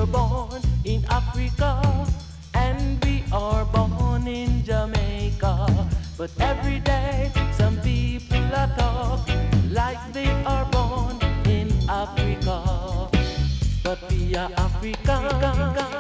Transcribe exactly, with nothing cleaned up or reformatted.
born in Africa and we are born in Jamaica. But every day some people are talk like they are born in Africa. But we are African.